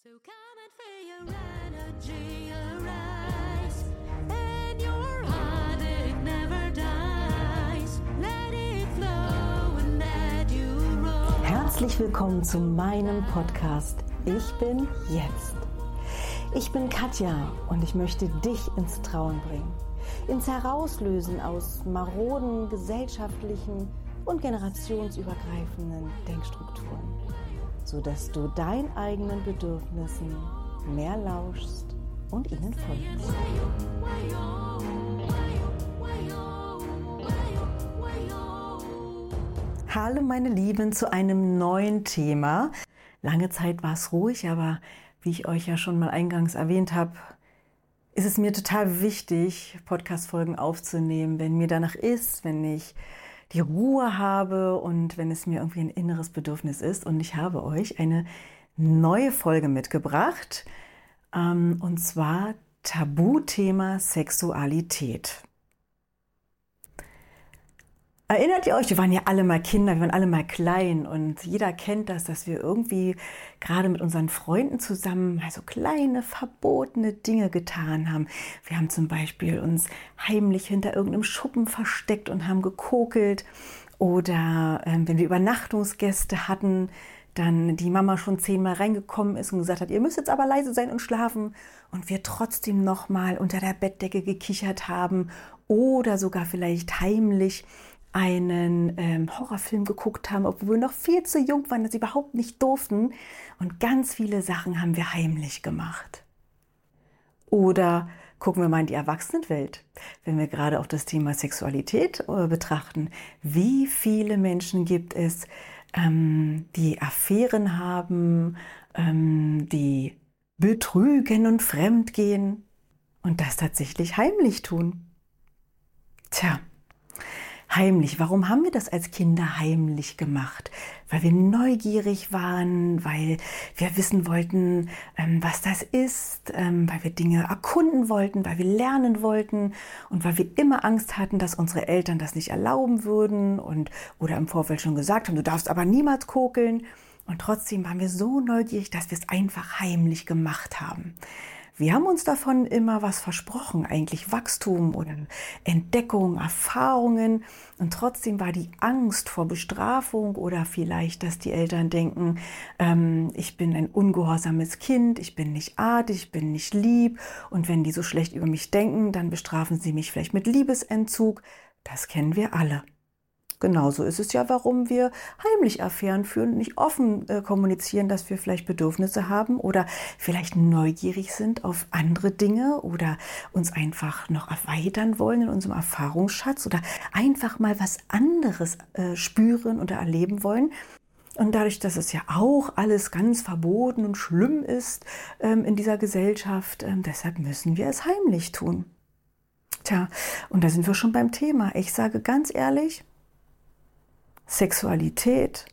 So come and feel your energy arise, and your heartache never dies. Let it flow and let you roll. Herzlich willkommen zu meinem Podcast Ich bin jetzt. Ich bin Katja und ich möchte dich ins Trauen bringen, ins Herauslösen aus maroden, gesellschaftlichen und generationsübergreifenden Denkstrukturen, sodass du deinen eigenen Bedürfnissen mehr lauschst und ihnen folgst. Hallo meine Lieben zu einem neuen Thema. Lange Zeit war es ruhig, aber wie ich euch ja schon mal eingangs erwähnt habe, ist es mir total wichtig, Podcast-Folgen aufzunehmen, wenn mir danach ist, wenn ich die Ruhe habe und wenn es mir irgendwie ein inneres Bedürfnis ist. Und ich habe euch eine neue Folge mitgebracht, und zwar Tabuthema Sexualität. Erinnert ihr euch, wir waren ja alle mal Kinder, wir waren alle mal klein und jeder kennt das, dass wir irgendwie gerade mit unseren Freunden zusammen so kleine, verbotene Dinge getan haben. Wir haben zum Beispiel uns heimlich hinter irgendeinem Schuppen versteckt und haben gekokelt. Oder wenn wir Übernachtungsgäste hatten, dann die Mama schon 10-mal reingekommen ist und gesagt hat, ihr müsst jetzt aber leise sein und schlafen. Und wir trotzdem nochmal unter der Bettdecke gekichert haben oder sogar vielleicht heimlich einen Horrorfilm geguckt haben, obwohl wir noch viel zu jung waren, dass sie überhaupt nicht durften. Und ganz viele Sachen haben wir heimlich gemacht. Oder gucken wir mal in die Erwachsenenwelt, wenn wir gerade auch das Thema Sexualität betrachten. Wie viele Menschen gibt es, die Affären haben, die betrügen und fremdgehen und das tatsächlich heimlich tun? Tja. Heimlich. Warum haben wir das als Kinder heimlich gemacht? Weil wir neugierig waren, weil wir wissen wollten, was das ist, weil wir Dinge erkunden wollten, weil wir lernen wollten und weil wir immer Angst hatten, dass unsere Eltern das nicht erlauben würden oder im Vorfeld schon gesagt haben, du darfst aber niemals kokeln. Und trotzdem waren wir so neugierig, dass wir es einfach heimlich gemacht haben. Wir haben uns davon immer was versprochen, eigentlich Wachstum oder Entdeckung, Erfahrungen. Und trotzdem war die Angst vor Bestrafung oder vielleicht, dass die Eltern denken, ich bin ein ungehorsames Kind, ich bin nicht artig, ich bin nicht lieb. Und wenn die so schlecht über mich denken, dann bestrafen sie mich vielleicht mit Liebesentzug. Das kennen wir alle. Genauso ist es ja, warum wir heimlich Affären führen und nicht offen kommunizieren, dass wir vielleicht Bedürfnisse haben oder vielleicht neugierig sind auf andere Dinge oder uns einfach noch erweitern wollen in unserem Erfahrungsschatz oder einfach mal was anderes spüren oder erleben wollen. Und dadurch, dass es ja auch alles ganz verboten und schlimm ist in dieser Gesellschaft, deshalb müssen wir es heimlich tun. Tja, und da sind wir schon beim Thema. Ich sage ganz ehrlich, Sexualität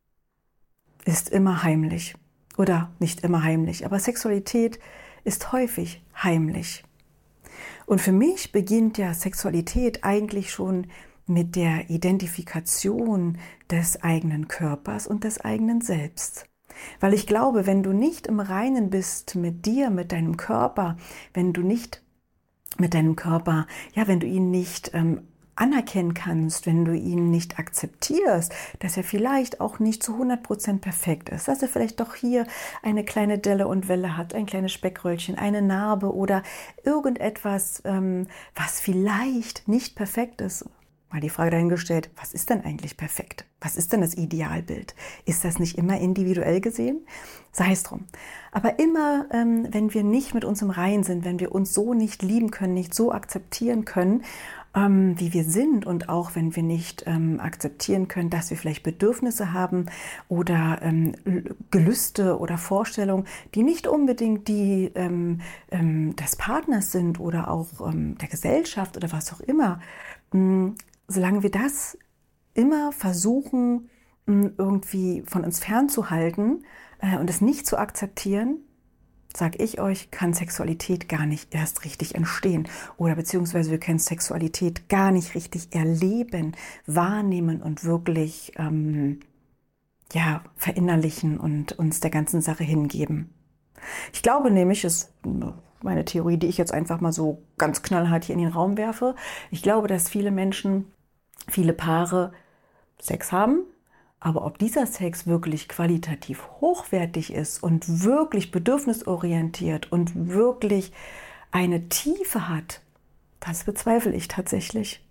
ist immer heimlich oder nicht immer heimlich, aber Sexualität ist häufig heimlich. Und für mich beginnt ja Sexualität eigentlich schon mit der Identifikation des eigenen Körpers und des eigenen Selbst. Weil ich glaube, wenn du nicht im Reinen bist mit dir, mit deinem Körper, wenn du nicht mit deinem Körper, wenn du ihn nicht anerkennen kannst, wenn du ihn nicht akzeptierst, dass er vielleicht auch nicht zu 100% perfekt ist, dass er vielleicht doch hier eine kleine Delle und Welle hat, ein kleines Speckröllchen, eine Narbe oder irgendetwas, was vielleicht nicht perfekt ist. Mal die Frage dahingestellt, was ist denn eigentlich perfekt? Was ist denn das Idealbild? Ist das nicht immer individuell gesehen? Sei es drum. Aber immer, wenn wir nicht mit uns im Reinen sind, wenn wir uns so nicht lieben können, nicht so akzeptieren können, wie wir sind und auch wenn wir nicht akzeptieren können, dass wir vielleicht Bedürfnisse haben oder Gelüste oder Vorstellungen, die nicht unbedingt die des Partners sind oder auch der Gesellschaft oder was auch immer, solange wir das immer versuchen, irgendwie von uns fernzuhalten und es nicht zu akzeptieren, sag ich euch, kann Sexualität gar nicht erst richtig entstehen. Oder beziehungsweise wir können Sexualität gar nicht richtig erleben, wahrnehmen und wirklich verinnerlichen und uns der ganzen Sache hingeben. Ich glaube nämlich, ist meine Theorie, die ich jetzt einfach mal so ganz knallhart hier in den Raum werfe, ich glaube, dass viele Menschen, viele Paare Sex haben, aber ob dieser Sex wirklich qualitativ hochwertig ist und wirklich bedürfnisorientiert und wirklich eine Tiefe hat, das bezweifle ich tatsächlich.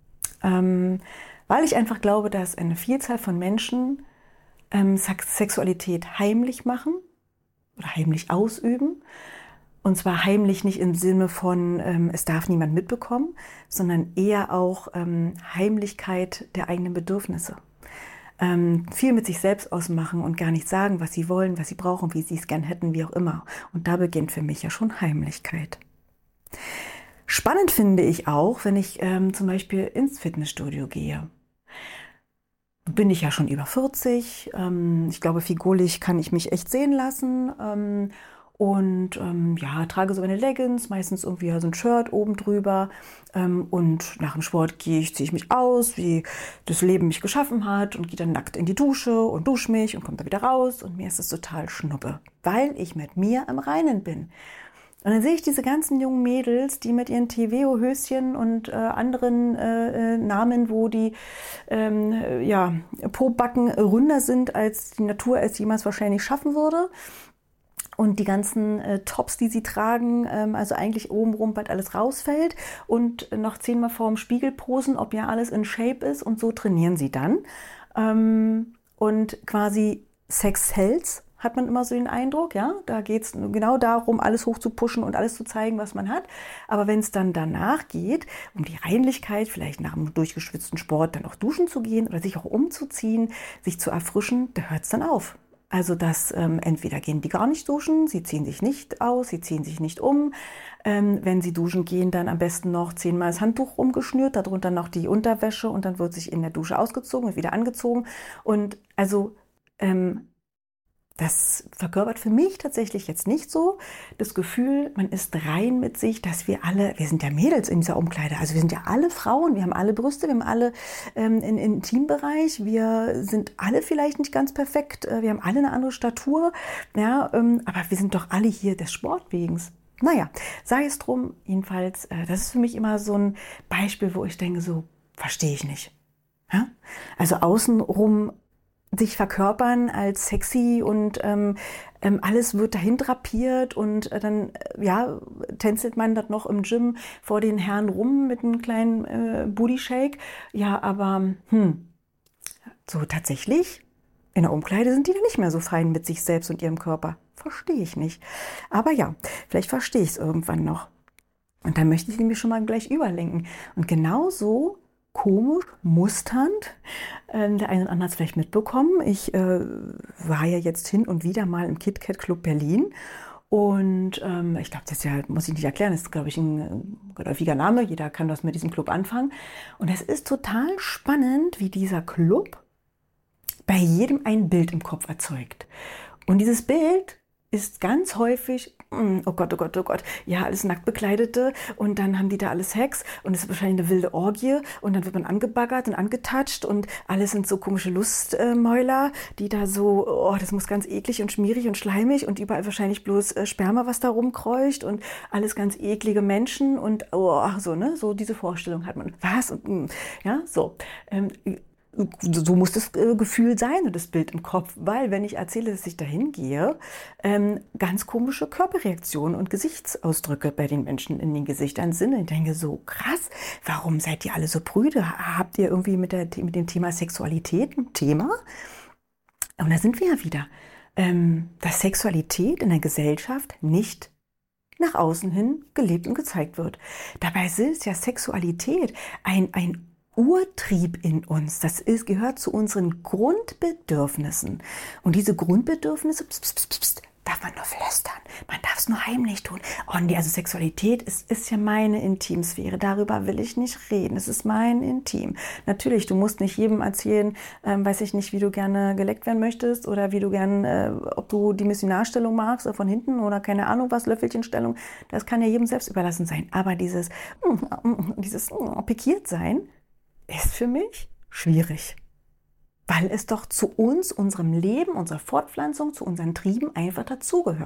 Weil ich einfach glaube, dass eine Vielzahl von Menschen Sexualität heimlich machen oder heimlich ausüben. Und zwar heimlich nicht im Sinne von, es darf niemand mitbekommen, sondern eher auch Heimlichkeit der eigenen Bedürfnisse. Viel mit sich selbst ausmachen und gar nicht sagen, was sie wollen, was sie brauchen, wie sie es gern hätten, wie auch immer. Und da beginnt für mich ja schon Heimlichkeit. Spannend finde ich auch, wenn ich zum Beispiel ins Fitnessstudio gehe. Bin ich ja schon über 40. Ich glaube, figurlich kann ich mich echt sehen lassen. Ja, trage so eine Leggings, meistens irgendwie so ein Shirt oben drüber. Und nach dem Sport ziehe ich mich aus, wie das Leben mich geschaffen hat und gehe dann nackt in die Dusche und dusche mich und komme da wieder raus. Und mir ist es total schnuppe, weil ich mit mir im Reinen bin. Und dann sehe ich diese ganzen jungen Mädels, die mit ihren Teveo-Höschen und anderen Namen, wo die Po-Backen ründer sind, als die Natur es jemals wahrscheinlich schaffen würde. Und die ganzen Tops, die sie tragen, also eigentlich obenrum bald alles rausfällt und noch 10-mal vor dem Spiegel posen, ob ja alles in Shape ist, und so trainieren sie dann. Und quasi Sex sells, hat man immer so den Eindruck, ja, da geht es genau darum, alles hoch zu pushen und alles zu zeigen, was man hat. Aber wenn es dann danach geht, um die Reinlichkeit, vielleicht nach einem durchgeschwitzten Sport dann auch duschen zu gehen oder sich auch umzuziehen, sich zu erfrischen, da hört es dann auf. Also das entweder gehen die gar nicht duschen, sie ziehen sich nicht aus, sie ziehen sich nicht um. Wenn sie duschen gehen, dann am besten noch 10-mal das Handtuch umgeschnürt, darunter noch die Unterwäsche und dann wird sich in der Dusche ausgezogen und wieder angezogen. Und also das verkörpert für mich tatsächlich jetzt nicht so das Gefühl, man ist rein mit sich, dass wir sind ja Mädels in dieser Umkleide, also wir sind ja alle Frauen, wir haben alle Brüste, wir haben alle einen Intimbereich, wir sind alle vielleicht nicht ganz perfekt, wir haben alle eine andere Statur, ja, aber wir sind doch alle hier des Sportwegens. Naja, sei es drum, jedenfalls, das ist für mich immer so ein Beispiel, wo ich denke, so verstehe ich nicht. Ja? Also außenrum sich verkörpern als sexy und alles wird dahin drapiert und dann tänzelt man das noch im Gym vor den Herren rum mit einem kleinen Booty-Shake. Ja, aber so tatsächlich in der Umkleide sind die dann nicht mehr so fein mit sich selbst und ihrem Körper. Verstehe ich nicht. Aber ja, vielleicht verstehe ich es irgendwann noch. Und dann möchte ich nämlich schon mal gleich überlenken. Und genauso komisch, musternd. Der eine oder andere hat es vielleicht mitbekommen. Ich war ja jetzt hin und wieder mal im KitKat Club Berlin. Und ich glaube, das ist ja, muss ich nicht erklären, das ist, glaube ich, ein geläufiger Name. Jeder kann das mit diesem Club anfangen. Und es ist total spannend, wie dieser Club bei jedem ein Bild im Kopf erzeugt. Und dieses Bild ist ganz häufig, oh Gott, oh Gott, oh Gott, ja, alles nackt Bekleidete und dann haben die da alles Sex und es ist wahrscheinlich eine wilde Orgie und dann wird man angebaggert und angetatscht und alles sind so komische Lustmäuler, die da so, oh, das muss ganz eklig und schmierig und schleimig und überall wahrscheinlich bloß Sperma, was da rumkreucht und alles ganz eklige Menschen und oh, so, ne, so diese Vorstellung hat man. Was? Und, ja, so. So muss das Gefühl sein und das Bild im Kopf, weil wenn ich erzähle, dass ich dahin gehe, ganz komische Körperreaktionen und Gesichtsausdrücke bei den Menschen in den Gesichtern sind. Und ich denke so, krass, warum seid ihr alle so prüde? Habt ihr irgendwie mit dem Thema Sexualität ein Thema? Und da sind wir ja wieder, dass Sexualität in der Gesellschaft nicht nach außen hin gelebt und gezeigt wird. Dabei ist ja Sexualität ein Urtrieb in uns. Das gehört zu unseren Grundbedürfnissen. Und diese Grundbedürfnisse darf man nur flüstern. Man darf es nur heimlich tun. Oh nee, also Sexualität ist ja meine Intimsphäre. Darüber will ich nicht reden. Es ist mein Intim. Natürlich, du musst nicht jedem erzählen, weiß ich nicht, wie du gerne geleckt werden möchtest oder wie du gerne, ob du die Missionarstellung magst oder von hinten oder keine Ahnung was, Löffelchenstellung. Das kann ja jedem selbst überlassen sein. Aber dieses pikiert sein ist für mich schwierig, weil es doch zu uns, unserem Leben, unserer Fortpflanzung, zu unseren Trieben einfach dazugehört.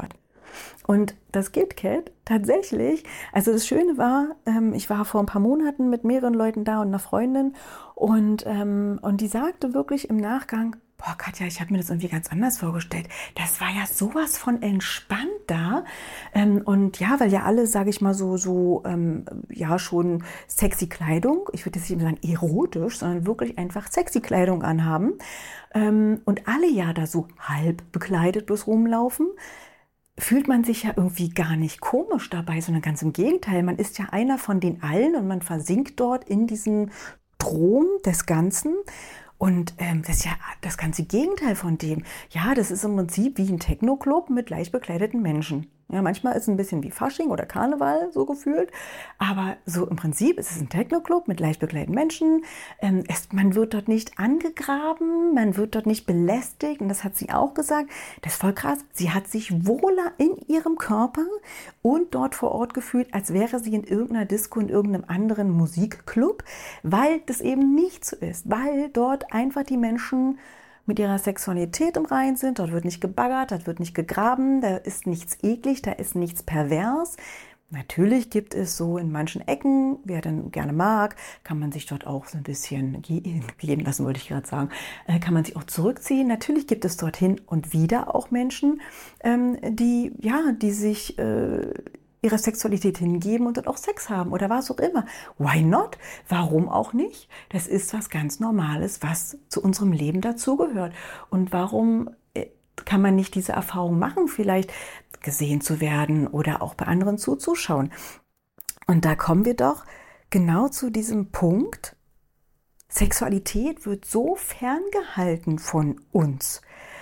Und das KitKat tatsächlich, also das Schöne war, ich war vor ein paar Monaten mit mehreren Leuten da und einer Freundin und die sagte wirklich im Nachgang, boah Katja, ich habe mir das irgendwie ganz anders vorgestellt. Das war ja sowas von entspannt da. Und ja, weil ja alle, sage ich mal, ja schon sexy Kleidung, ich würde jetzt nicht sagen erotisch, sondern wirklich einfach sexy Kleidung anhaben. Und alle ja da so halb bekleidet bloß rumlaufen, fühlt man sich ja irgendwie gar nicht komisch dabei, sondern ganz im Gegenteil. Man ist ja einer von den allen und man versinkt dort in diesem Strom des Ganzen. Und das ist ja das ganze Gegenteil von dem. Ja, das ist im Prinzip wie ein Techno-Club mit leicht bekleideten Menschen. Ja, manchmal ist es ein bisschen wie Fasching oder Karneval, so gefühlt. Aber so im Prinzip ist es ein Techno-Club mit leicht bekleideten Menschen. Man wird dort nicht angegraben, man wird dort nicht belästigt. Und das hat sie auch gesagt. Das ist voll krass. Sie hat sich wohler in ihrem Körper und dort vor Ort gefühlt, als wäre sie in irgendeiner Disco, in irgendeinem anderen Musikclub, weil das eben nicht so ist. Weil dort einfach die Menschen mit ihrer Sexualität im Reinen sind. Dort wird nicht gebaggert, dort wird nicht gegraben, da ist nichts eklig, da ist nichts pervers. Natürlich gibt es so in manchen Ecken, wer dann gerne mag, kann man sich dort auch so ein bisschen gehen lassen, wollte ich gerade sagen, kann man sich auch zurückziehen. Natürlich gibt es dorthin und wieder auch Menschen, die sich ihrer Sexualität hingeben und dort auch Sex haben oder was auch immer. Why not? Warum auch nicht? Das ist was ganz Normales, was zu unserem Leben dazugehört. Und warum kann man nicht diese Erfahrung machen, vielleicht gesehen zu werden oder auch bei anderen zuzuschauen? Und da kommen wir doch genau zu diesem Punkt. Sexualität wird so ferngehalten von uns.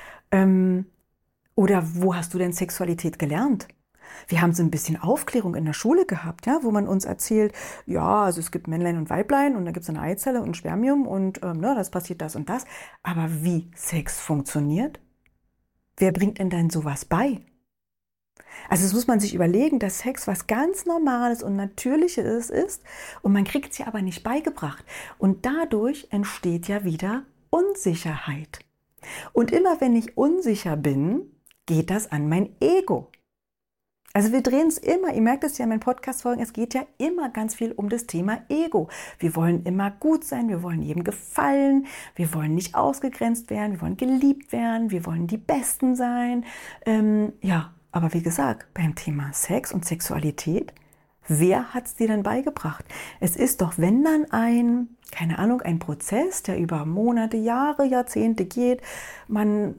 Oder wo hast du denn Sexualität gelernt? Wir haben so ein bisschen Aufklärung in der Schule gehabt, ja, wo man uns erzählt, ja, also es gibt Männlein und Weiblein und da gibt es eine Eizelle und ein Spermium und das passiert das und das. Aber wie Sex funktioniert? Wer bringt denn dann sowas bei? Also das muss man sich überlegen, dass Sex was ganz Normales und Natürliches ist und man kriegt es ja aber nicht beigebracht. Und dadurch entsteht ja wieder Unsicherheit. Und immer wenn ich unsicher bin, geht das an mein Ego. Also wir drehen es immer, ihr merkt es ja in meinen Podcast-Folgen, es geht ja immer ganz viel um das Thema Ego. Wir wollen immer gut sein, wir wollen jedem gefallen, wir wollen nicht ausgegrenzt werden, wir wollen geliebt werden, wir wollen die Besten sein. Aber wie gesagt, beim Thema Sex und Sexualität, wer hat es dir denn beigebracht? Es ist doch, wenn dann ein Prozess, der über Monate, Jahre, Jahrzehnte geht, man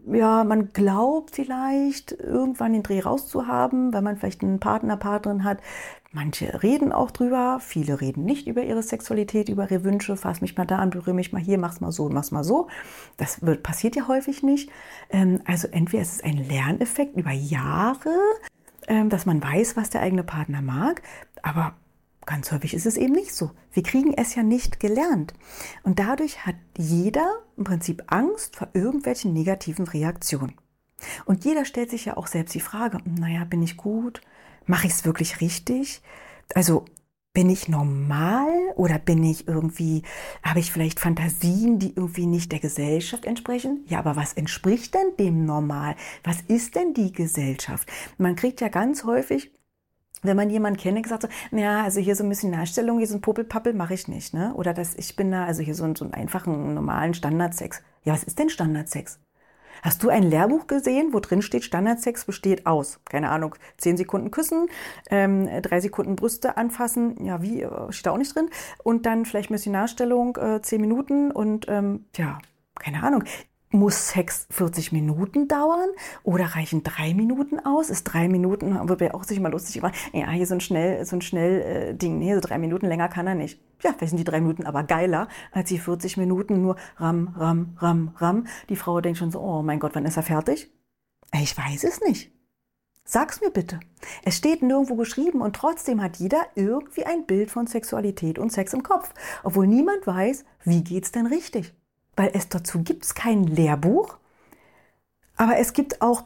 glaubt vielleicht, irgendwann den Dreh rauszuhaben, weil man vielleicht einen Partner, Partnerin hat. Manche reden auch drüber, viele reden nicht über ihre Sexualität, über ihre Wünsche. Fass mich mal da an, berühre mich mal hier, mach's mal so, mach's mal so. Das passiert ja häufig nicht. Also entweder ist es ein Lerneffekt über Jahre, dass man weiß, was der eigene Partner mag, aber ganz häufig ist es eben nicht so. Wir kriegen es ja nicht gelernt. Und dadurch hat jeder im Prinzip Angst vor irgendwelchen negativen Reaktionen. Und jeder stellt sich ja auch selbst die Frage, naja, bin ich gut? Mache ich es wirklich richtig? Also bin ich normal oder habe ich vielleicht Fantasien, die irgendwie nicht der Gesellschaft entsprechen? Ja, aber was entspricht denn dem Normal? Was ist denn die Gesellschaft? Man kriegt ja ganz häufig, wenn man jemanden kennt, gesagt so, naja, also hier so ein bisschen Nachstellung, hier so ein Popelpappel mache ich nicht, ne? Oder ich bin da, also hier so einen einfachen, normalen Standardsex. Ja, was ist denn Standardsex? Hast du ein Lehrbuch gesehen, wo drin steht, Standardsex besteht aus, keine Ahnung, 10 Sekunden küssen, 3 Sekunden Brüste anfassen, ja, steht da auch nicht drin. Und dann vielleicht Missionarstellung, 10 Minuten und, keine Ahnung. Muss Sex 40 Minuten dauern oder reichen 3 Minuten aus? Ist 3 Minuten, wird ja auch sich mal lustig gemacht. Ja, hier so ein schnell Ding. Nee, so 3 Minuten länger kann er nicht. Ja, vielleicht sind die 3 Minuten aber geiler als die 40 Minuten nur ram, ram, ram, ram. Die Frau denkt schon so, oh mein Gott, wann ist er fertig? Ich weiß es nicht. Sag's mir bitte. Es steht nirgendwo geschrieben und trotzdem hat jeder irgendwie ein Bild von Sexualität und Sex im Kopf, obwohl niemand weiß, wie geht's denn richtig? Weil dazu gibt es kein Lehrbuch, aber es gibt auch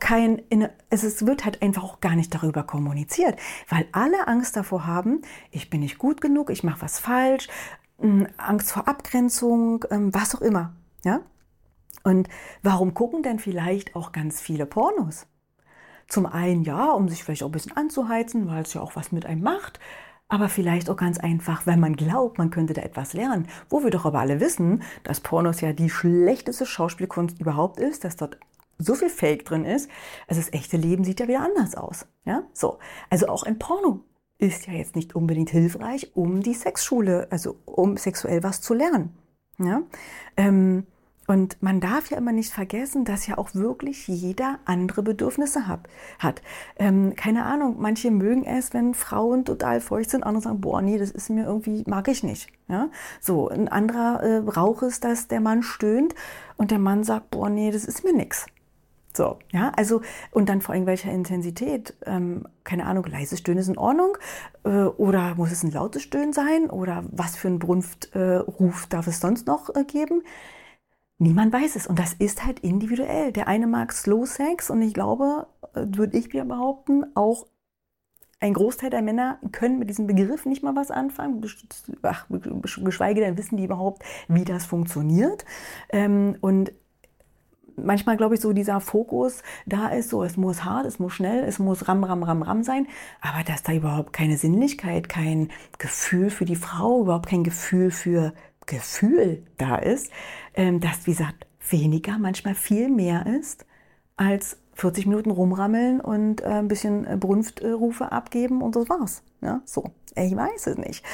es wird halt einfach auch gar nicht darüber kommuniziert, weil alle Angst davor haben, ich bin nicht gut genug, ich mache was falsch, Angst vor Abgrenzung, was auch immer, ja? Und warum gucken denn vielleicht auch ganz viele Pornos? Zum einen ja, um sich vielleicht auch ein bisschen anzuheizen, weil es ja auch was mit einem macht. Aber vielleicht auch ganz einfach, weil man glaubt, man könnte da etwas lernen. Wo wir doch aber alle wissen, dass Pornos ja die schlechteste Schauspielkunst überhaupt ist, dass dort so viel Fake drin ist. Also das echte Leben sieht ja wieder anders aus. Ja, so. Also auch ein Porno ist ja jetzt nicht unbedingt hilfreich, um die Sexschule, also um sexuell was zu lernen. Ja? Und man darf ja immer nicht vergessen, dass ja auch wirklich jeder andere Bedürfnisse hat. Keine Ahnung, manche mögen es, wenn Frauen total feucht sind, andere sagen, boah, nee, das ist mir irgendwie, mag ich nicht. Ja? So, ein anderer braucht es, dass der Mann stöhnt und der Mann sagt, boah, nee, das ist mir nix. So, ja, also, und dann vor allem welcher Intensität, keine Ahnung, leises Stöhnen ist in Ordnung, oder muss es ein lautes Stöhnen sein, oder was für einen Brunftruf darf es sonst noch geben? Niemand weiß es und das ist halt individuell. Der eine mag Slow Sex und ich glaube, würde ich mir behaupten, auch ein Großteil der Männer können mit diesem Begriff nicht mal was anfangen, geschweige denn wissen die überhaupt, wie das funktioniert. Und manchmal glaube ich so dieser Fokus da ist so, es muss hart, es muss schnell, es muss ram sein, aber dass da überhaupt keine Sinnlichkeit, kein Gefühl für die Frau, überhaupt kein Gefühl für Gefühl da ist, dass, wie gesagt, weniger manchmal viel mehr ist, als 40 Minuten rumrammeln und ein bisschen Brunftrufe abgeben und das war's. Ja, so, ich weiß es nicht.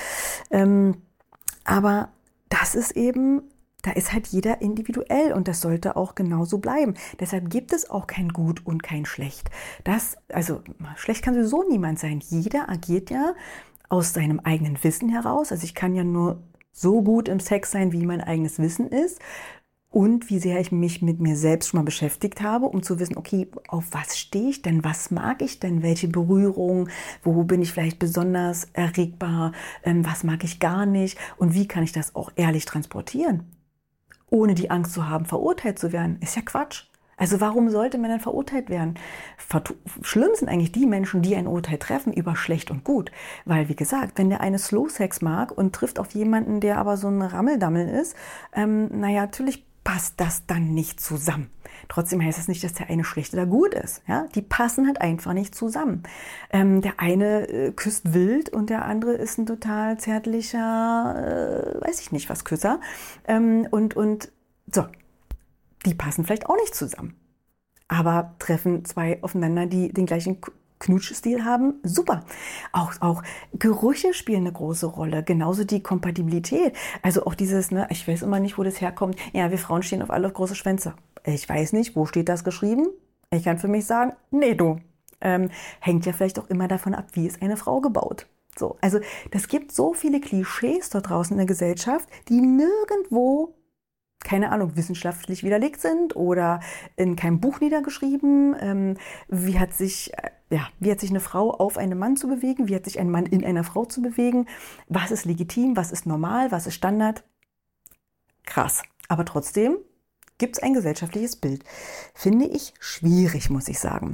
Aber das ist eben, da ist halt jeder individuell und das sollte auch genauso bleiben. Deshalb gibt es auch kein Gut und kein Schlecht. Also schlecht kann sowieso niemand sein. Jeder agiert ja aus seinem eigenen Wissen heraus. Also ich kann ja nur so gut im Sex sein, wie mein eigenes Wissen ist und wie sehr ich mich mit mir selbst schon mal beschäftigt habe, um zu wissen, okay, auf was stehe ich denn, was mag ich denn, welche Berührung, wo bin ich vielleicht besonders erregbar, was mag ich gar nicht und wie kann ich das auch ehrlich transportieren, ohne die Angst zu haben, verurteilt zu werden. Ist ja Quatsch. Also warum sollte man denn verurteilt werden? Schlimm sind eigentlich die Menschen, die ein Urteil treffen über schlecht und gut. Weil, wie gesagt, wenn der eine Slow Sex mag und trifft auf jemanden, der aber so ein Rammeldammel ist, naja, natürlich passt das dann nicht zusammen. Trotzdem heißt das nicht, dass der eine schlecht oder gut ist. Ja? Die passen halt einfach nicht zusammen. Der eine küsst wild und der andere ist ein total zärtlicher, weiß ich nicht was, Küsser. Und so. Die passen vielleicht auch nicht zusammen. Aber treffen zwei aufeinander, die den gleichen Knutschstil haben, super. Auch Gerüche spielen eine große Rolle, genauso die Kompatibilität. Also auch dieses, ne, ich weiß immer nicht, wo das herkommt. Ja, wir Frauen stehen auf alle auf große Schwänze. Ich weiß nicht, wo steht das geschrieben? Ich kann für mich sagen, nee, du. Hängt ja vielleicht auch immer davon ab, wie ist eine Frau gebaut. So, also das gibt so viele Klischees dort draußen in der Gesellschaft, die nirgendwo, keine Ahnung, wissenschaftlich widerlegt sind oder in keinem Buch niedergeschrieben. Wie hat sich eine Frau auf einen Mann zu bewegen? Wie hat sich ein Mann in einer Frau zu bewegen? Was ist legitim? Was ist normal? Was ist Standard? Krass. Aber trotzdem gibt es ein gesellschaftliches Bild. Finde ich schwierig, muss ich sagen.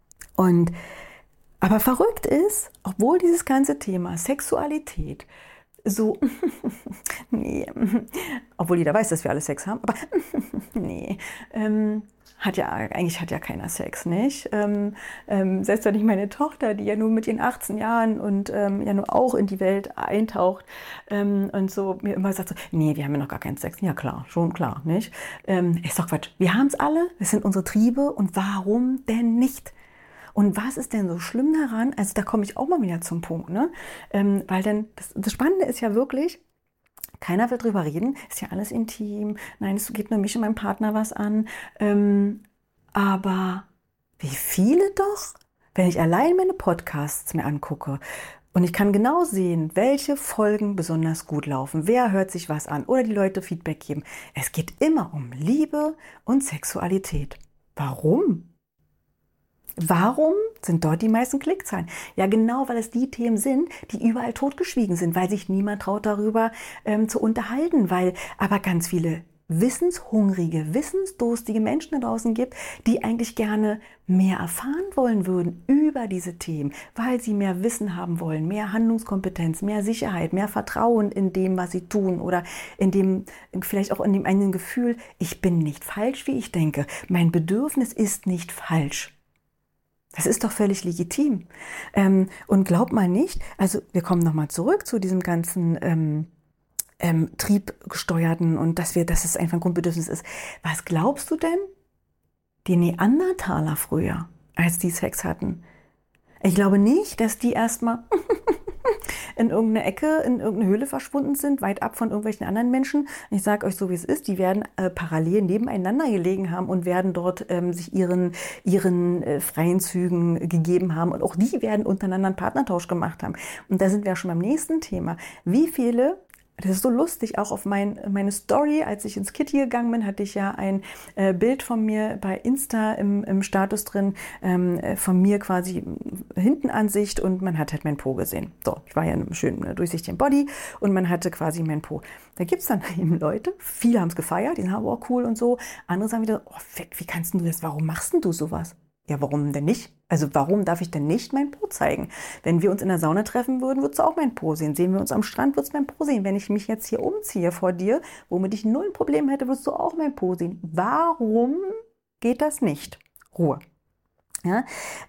Aber verrückt ist, obwohl dieses ganze Thema Sexualität so, nee, obwohl jeder weiß, dass wir alle Sex haben, aber nee, hat ja keiner Sex, nicht? Selbst wenn ich meine Tochter, die ja nur mit ihren 18 Jahren und ja nur auch in die Welt eintaucht und so mir immer sagt so, nee, wir haben ja noch gar keinen Sex. Ja klar, schon klar, nicht? Ist doch Quatsch. Wir haben es alle, es sind unsere Triebe und warum denn nicht? Und was ist denn so schlimm daran? Also da komme ich auch mal wieder zum Punkt, ne? Weil dann, das Spannende ist ja wirklich, keiner will drüber reden, ist ja alles intim, nein, es geht nur mich und meinem Partner was an. Aber wie viele doch, wenn ich allein meine Podcasts mir angucke und ich kann genau sehen, welche Folgen besonders gut laufen, wer hört sich was an oder die Leute Feedback geben. Es geht immer um Liebe und Sexualität. Warum? Warum sind dort die meisten Klickzahlen? Ja, genau, weil es die Themen sind, die überall totgeschwiegen sind, weil sich niemand traut, darüber zu unterhalten, weil aber ganz viele wissenshungrige, wissensdurstige Menschen da draußen gibt, die eigentlich gerne mehr erfahren wollen würden über diese Themen, weil sie mehr Wissen haben wollen, mehr Handlungskompetenz, mehr Sicherheit, mehr Vertrauen in dem, was sie tun oder in dem, vielleicht auch in dem eigenen Gefühl, ich bin nicht falsch, wie ich denke. Mein Bedürfnis ist nicht falsch. Das ist doch völlig legitim. Und glaub mal nicht, also wir kommen nochmal zurück zu diesem ganzen triebgesteuerten und dass es einfach ein Grundbedürfnis ist. Was glaubst du denn, die Neandertaler früher, als die Sex hatten? Ich glaube nicht, dass die erstmal in irgendeine Ecke, in irgendeine Höhle verschwunden sind, weit ab von irgendwelchen anderen Menschen. Ich sage euch so, wie es ist, die werden parallel nebeneinander gelegen haben und werden dort sich ihren freien Zügen gegeben haben. Und auch die werden untereinander einen Partnertausch gemacht haben. Und da sind wir ja schon beim nächsten Thema. Wie viele... Das ist so lustig, auch auf meine Story, als ich ins Kitty gegangen bin, hatte ich ja ein Bild von mir bei Insta im Status drin, von mir quasi Hintenansicht und man hat halt mein Po gesehen. So, ich war ja in einem schönen durchsichtigen Body und man hatte quasi mein Po. Da gibt es dann eben Leute, viele haben es gefeiert, die sagen, oh cool und so. Andere sagen wieder, oh, wie kannst du das, warum machst denn du sowas? Ja, warum denn nicht? Also warum darf ich denn nicht mein Po zeigen? Wenn wir uns in der Sauna treffen würden, würdest du auch mein Po sehen. Sehen wir uns am Strand, würdest du mein Po sehen. Wenn ich mich jetzt hier umziehe vor dir, womit ich null Problem hätte, würdest du auch mein Po sehen. Warum geht das nicht? Ruhe. Ja,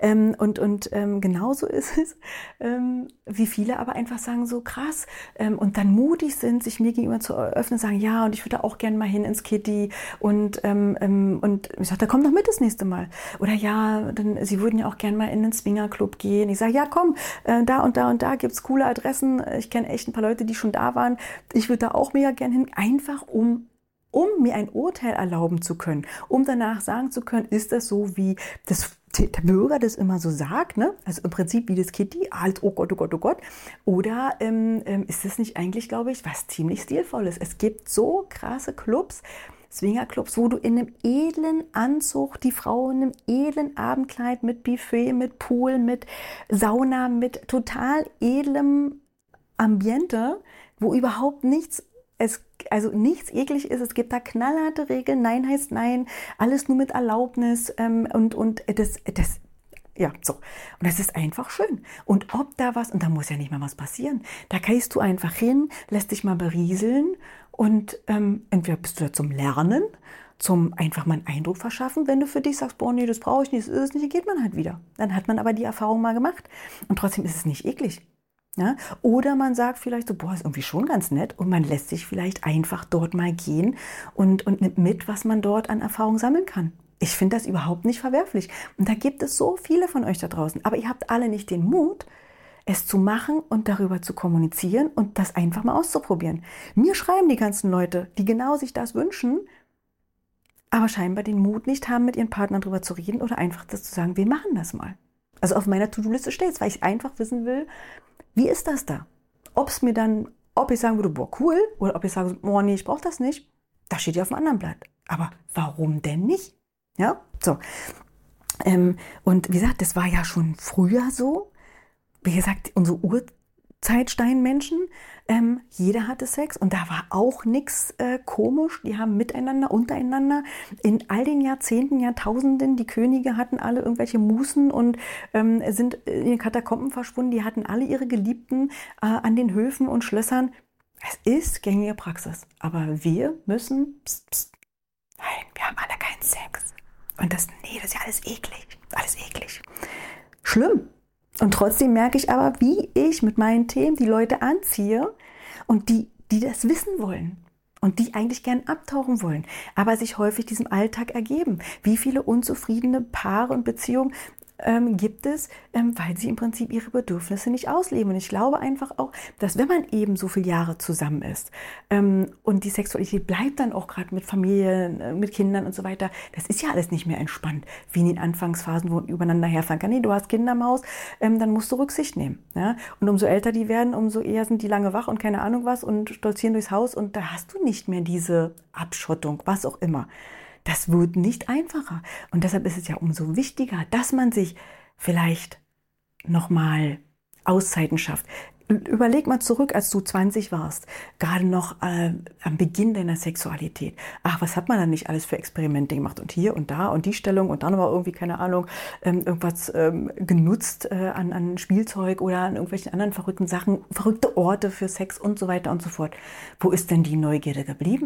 genauso ist es, wie viele aber einfach sagen, so krass, und dann mutig sind, sich mir gegenüber zu öffnen, sagen, ja, und ich würde auch gerne mal hin ins Kitty und ich sage, da komm doch mit das nächste Mal. Oder ja, sie würden ja auch gerne mal in den Swingerclub gehen. Ich sage, ja, komm, da und da und da gibt's coole Adressen. Ich kenne echt ein paar Leute, die schon da waren. Ich würde da auch mega gerne hin, einfach um mir ein Urteil erlauben zu können, um danach sagen zu können, ist das so, wie der Bürger das immer so sagt, ne? Also im Prinzip wie das Kitty, halt, oh Gott, oh Gott, oh Gott. Oder ist das nicht eigentlich, glaube ich, was ziemlich Stilvolles? Es gibt so krasse Clubs, Swingerclubs, wo du in einem edlen Anzug, die Frau in einem edlen Abendkleid mit Buffet, mit Pool, mit Sauna, mit total edlem Ambiente, wo überhaupt nichts nichts eklig ist, es gibt da knallharte Regeln, Nein heißt Nein, alles nur mit Erlaubnis ja, so. Und das ist einfach schön. Und ob da was, und da muss ja nicht mal was passieren, da gehst du einfach hin, lässt dich mal berieseln und entweder bist du da zum Lernen, zum einfach mal einen Eindruck verschaffen, wenn du für dich sagst, boah, nee, das brauche ich nicht, das ist es nicht, dann geht man halt wieder. Dann hat man aber die Erfahrung mal gemacht und trotzdem ist es nicht eklig. Ja? Oder man sagt vielleicht so, boah, ist irgendwie schon ganz nett und man lässt sich vielleicht einfach dort mal gehen und nimmt mit, was man dort an Erfahrung sammeln kann. Ich finde das überhaupt nicht verwerflich. Und da gibt es so viele von euch da draußen. Aber ihr habt alle nicht den Mut, es zu machen und darüber zu kommunizieren und das einfach mal auszuprobieren. Mir schreiben die ganzen Leute, die genau sich das wünschen, aber scheinbar den Mut nicht haben, mit ihren Partnern darüber zu reden oder einfach das zu sagen, wir machen das mal. Also auf meiner To-Do-Liste steht es, weil ich einfach wissen will, wie ist das da? Ob ich sagen würde, boah, cool, oder ob ich sage, oh nee, ich brauche das nicht, das steht ja auf dem anderen Blatt. Aber warum denn nicht? Ja, so. Und wie gesagt, das war ja schon früher so. Wie gesagt, unsere Urzeitsteinmenschen, jeder hatte Sex und da war auch nichts komisch. Die haben miteinander, untereinander in all den Jahrzehnten, Jahrtausenden, die Könige hatten alle irgendwelche Musen und sind in den Katakomben verschwunden. Die hatten alle ihre Geliebten an den Höfen und Schlössern. Es ist gängige Praxis. Aber wir müssen, nein, wir haben alle keinen Sex. Und das ist ja alles eklig. Alles eklig. Schlimm. Und trotzdem merke ich aber, wie ich mit meinen Themen die Leute anziehe und die das wissen wollen und die eigentlich gern abtauchen wollen, aber sich häufig diesem Alltag ergeben. Wie viele unzufriedene Paare und Beziehungen gibt es, weil sie im Prinzip ihre Bedürfnisse nicht ausleben. Und ich glaube einfach auch, dass wenn man eben so viele Jahre zusammen ist und die Sexualität bleibt dann auch gerade mit Familien, mit Kindern und so weiter, das ist ja alles nicht mehr entspannt, wie in den Anfangsphasen, wo man übereinander herfahren kann. Nee, du hast Kinder im Haus, dann musst du Rücksicht nehmen. Ja? Und umso älter die werden, umso eher sind die lange wach und keine Ahnung was und stolzieren durchs Haus und da hast du nicht mehr diese Abschottung, was auch immer. Das wird nicht einfacher. Und deshalb ist es ja umso wichtiger, dass man sich vielleicht nochmal Auszeiten schafft. Überleg mal zurück, als du 20 warst, gerade noch am Beginn deiner Sexualität. Ach, was hat man da nicht alles für Experimente gemacht? Und hier und da und die Stellung und dann war irgendwie, keine Ahnung, irgendwas genutzt an Spielzeug oder an irgendwelchen anderen verrückten Sachen, verrückte Orte für Sex und so weiter und so fort. Wo ist denn die Neugierde geblieben?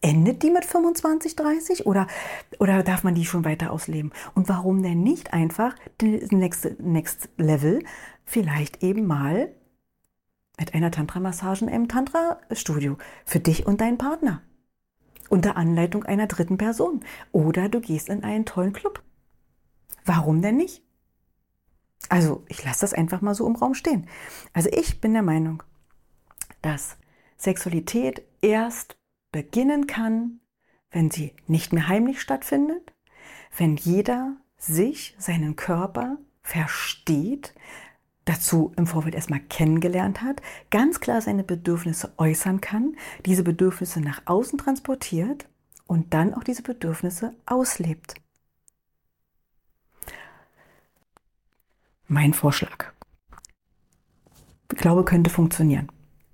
endet die mit 25, 30 oder darf man die schon weiter ausleben? Und warum denn nicht einfach das Next Level vielleicht eben mal mit einer Tantra-Massage in einem Tantra-Studio für dich und deinen Partner unter Anleitung einer dritten Person oder du gehst in einen tollen Club. Warum denn nicht? Also ich lasse das einfach mal so im Raum stehen. Also ich bin der Meinung, dass Sexualität erst beginnen kann, wenn sie nicht mehr heimlich stattfindet, wenn jeder sich, seinen Körper versteht, dazu im Vorfeld erstmal kennengelernt hat, ganz klar seine Bedürfnisse äußern kann, diese Bedürfnisse nach außen transportiert und dann auch diese Bedürfnisse auslebt. Mein Vorschlag. Ich glaube, könnte funktionieren.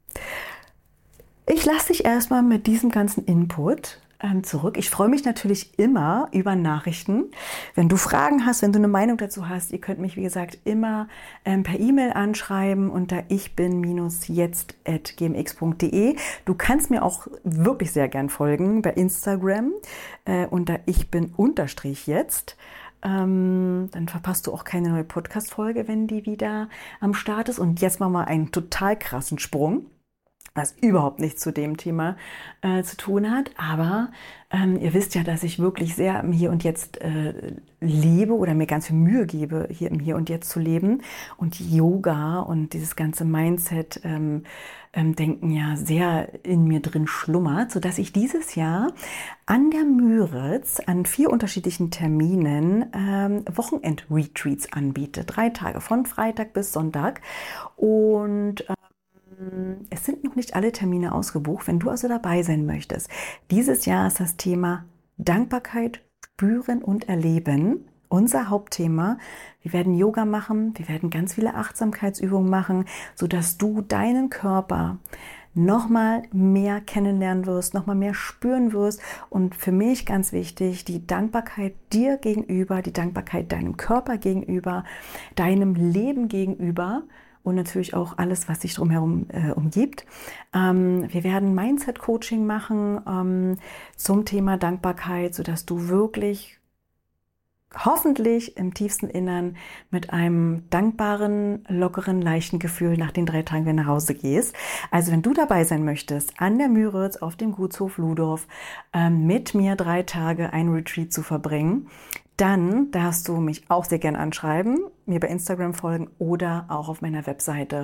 Ich lasse dich erstmal mit diesem ganzen Input zurück. Ich freue mich natürlich immer über Nachrichten. Wenn du Fragen hast, wenn du eine Meinung dazu hast, ihr könnt mich, wie gesagt, immer per E-Mail anschreiben unter ichbin-jetzt@gmx.de. Du kannst mir auch wirklich sehr gern folgen bei Instagram unter ichbin_jetzt. Dann verpasst du auch keine neue Podcast-Folge, wenn die wieder am Start ist. Und jetzt machen wir einen total krassen Sprung, was überhaupt nichts zu dem Thema zu tun hat. Aber ihr wisst ja, dass ich wirklich sehr im Hier und Jetzt lebe oder mir ganz viel Mühe gebe, hier im Hier und Jetzt zu leben. Und Yoga und dieses ganze Mindset Denken ja sehr in mir drin schlummert, sodass ich dieses Jahr an der Müritz an 4 unterschiedlichen Terminen Wochenend-Retreats anbiete. 3 Tage, von Freitag bis Sonntag. Und es sind noch nicht alle Termine ausgebucht, wenn du also dabei sein möchtest. Dieses Jahr ist das Thema Dankbarkeit spüren und erleben unser Hauptthema. Wir werden Yoga machen, wir werden ganz viele Achtsamkeitsübungen machen, sodass du deinen Körper nochmal mehr kennenlernen wirst, nochmal mehr spüren wirst. Und für mich ganz wichtig, die Dankbarkeit dir gegenüber, die Dankbarkeit deinem Körper gegenüber, deinem Leben gegenüber. Und natürlich auch alles, was sich drumherum umgibt. Wir werden Mindset-Coaching machen zum Thema Dankbarkeit, sodass du wirklich hoffentlich im tiefsten Innern mit einem dankbaren, lockeren, leichten Gefühl nach den 3 Tagen wieder nach Hause gehst. Also wenn du dabei sein möchtest, an der Müritz auf dem Gutshof Ludorf mit mir 3 Tage ein Retreat zu verbringen, dann darfst du mich auch sehr gern anschreiben, mir bei Instagram folgen oder auch auf meiner Webseite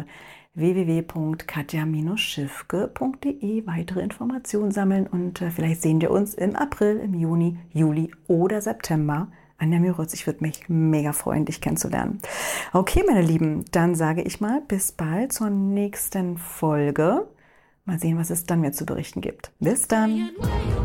www.katja-schiffke.de weitere Informationen sammeln und vielleicht sehen wir uns im April, im Juni, Juli oder September an der Müritz. Ich würde mich mega freuen, dich kennenzulernen. Okay, meine Lieben, dann sage ich mal bis bald zur nächsten Folge. Mal sehen, was es dann mir zu berichten gibt. Bis dann!